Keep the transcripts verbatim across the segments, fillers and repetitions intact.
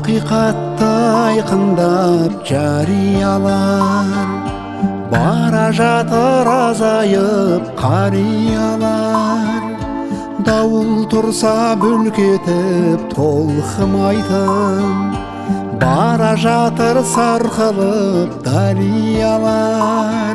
Ақиқатты айқындап жариялар, бара жатыр азайып қариялар. Дауыл тұрса бүлк етіп толқымайтын, бара жатыр сарқылып дариялар.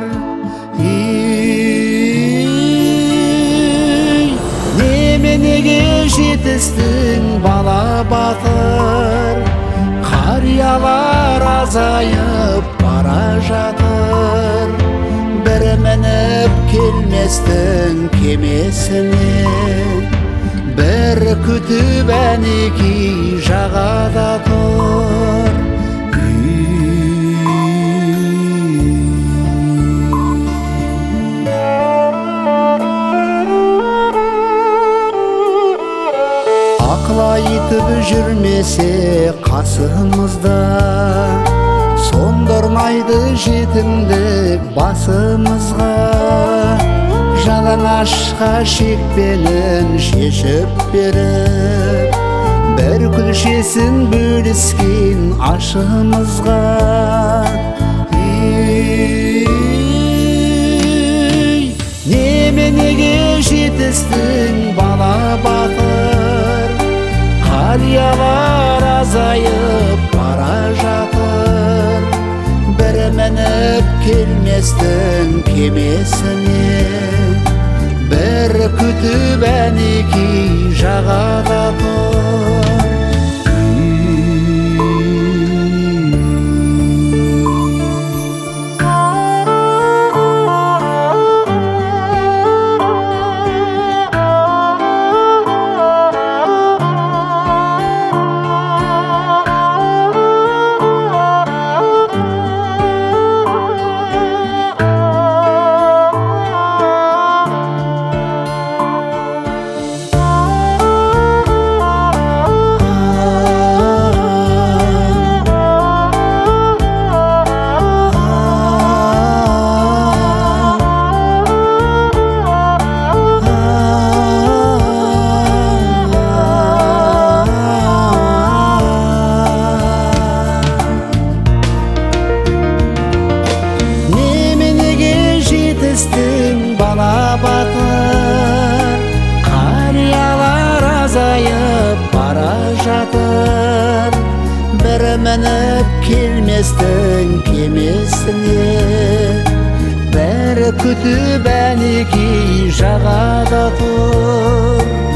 Ей, неменеге жетістің бала батыр, қариялар азайып бара жатыр. Бірі мініп келместің кемесіне, бір күтіп әнеки жағада тұр. Ақыл айтып жүрмесе қасымызда, сондырмайды жетімдік басымызға. Жалаңашқа шекпенін шешіп беріп, бір күлшесін бөліскен ашымызға. Ей, неменеге жетістің бала батыр, қариялар азайып бара жатыр. Бірі мініп келместің кемесіне, бір күтіп әнеки жағада тұр. Бала батыр, қариялар азайып бара жатыр. Бірі мініп келместің кемесіне, бірі күтіп әнеки жағада тұр.